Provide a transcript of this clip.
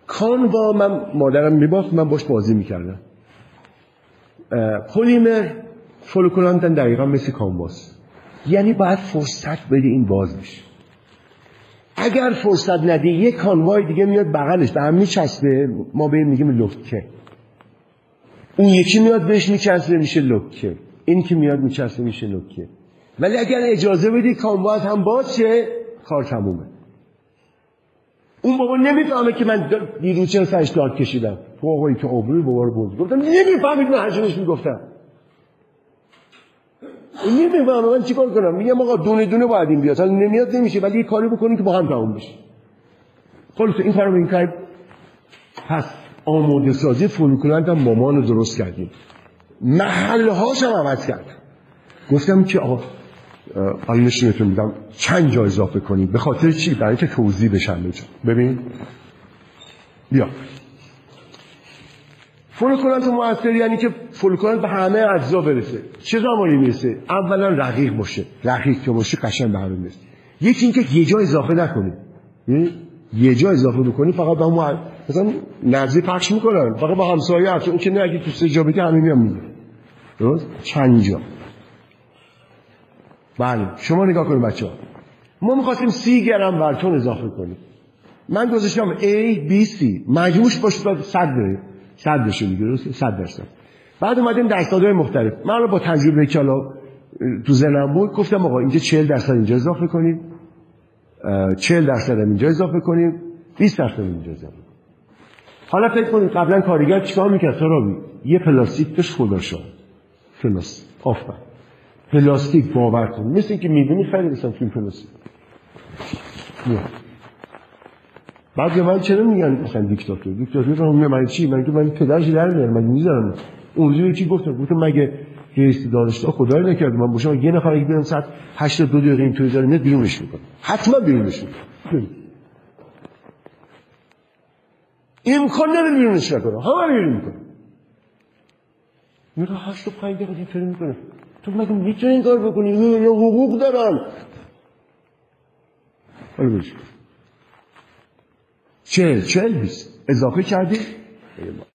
کانوا من مادرم میباخت، من باش بازی میکردم. پلیمر فولکولانت دقیقا مثل کانواست، یعنی باید فرصت بدی این باز بشه. اگر فرصت ندی یک کانوای دیگه میاد بغلش به هم میچسبه، ما به این میگیم لوکه، اون یکی میاد بهش میچسبه میشه لوکه، این که میاد میچسبه میشه لوکه. ولی اگر اجازه بدی کانوا هم باز شه، کار تمومه. اون بابا نمیفهمه که من دیروز چرا سرش داد کشیدم. تو آقایی که آبروی بابا رو برد، گفتم نمیفهمید من هرچنش میگفتم. نمیفهمه من چیکار کنم؟ میگم آقا دونه دونه باید این بیاد، حالا نمیاد نمیشه، ولی یه کاری بکنیم که با هم تموم بشه. خلاص این کارو این کار. پس آماده سازی فولکولانت هم مامان رو درست کردیم، محله هاش هم عوض کردم. گفتم که آقا حالا نشونتون میدم چند جا اضافه کنید. به خاطر چی؟ برای اینکه توضیح بشن بجا. ببین بیا فولکولانت مؤثر یعنی که فولکولانت به همه اجزا برسه. چه زمانی میرسه؟ اولا رقیق باشه، رقیق که باشه قشنگ به همه میرسه. یکی اینکه یه جا اضافه نکنی، یه جا اضافه بکنی فقط با هم مثلا نبضی پخش میکنن فقط با همسایه هست، اون که نه اگه تو سه جا بگی همه میام میگه. درست؟ چند جا. بله شما نگاه کنید بچه‌ها، ما می‌خواستیم 30 گرم ورتون اضافه کنیم. من گذاشتم A B C مجموعش باشه تا 100 بشه دیگه، درسته؟ 100%. بعد اومدیم درصدهای مختلف. من رو با تجربه که حالا تو ذهنم بود گفتم آقا اینجا 40% اینجا اضافه کنیم، 40% اینجا اضافه کنیم، 20% اینجا اضافه کنیم. حالا فکر کنید قبلا کارگر چیکار می‌کرد سرابی؟ یه پلاستیک داشت خدا شد. پلاستیک. آفرین. پلاستیک باور کن مثل اینکه می‌بینی خیلی مثلا تو پلاستیک. بعد من چرا میگن مثلا دیکتاتور رو من چی؟ من که من پدرش در میارم، من میذارم. اونجوری چی گفتم مگه هیچ دانشگاه خدای نکرد من باشم یه نفر اگه برم ساعت 82 دقیقه اینطوری داره میاد بیرونش میکنه، حتما بیرونش میکنه. امکان نداره بیرونش نکنه، همه بیرون میکنه. میگه 85 دقیقه اینطوری میکنه. تو مگه میتونی این کار بکنی؟ یا حقوق دارن. حالا بشه 40 اضافه کردی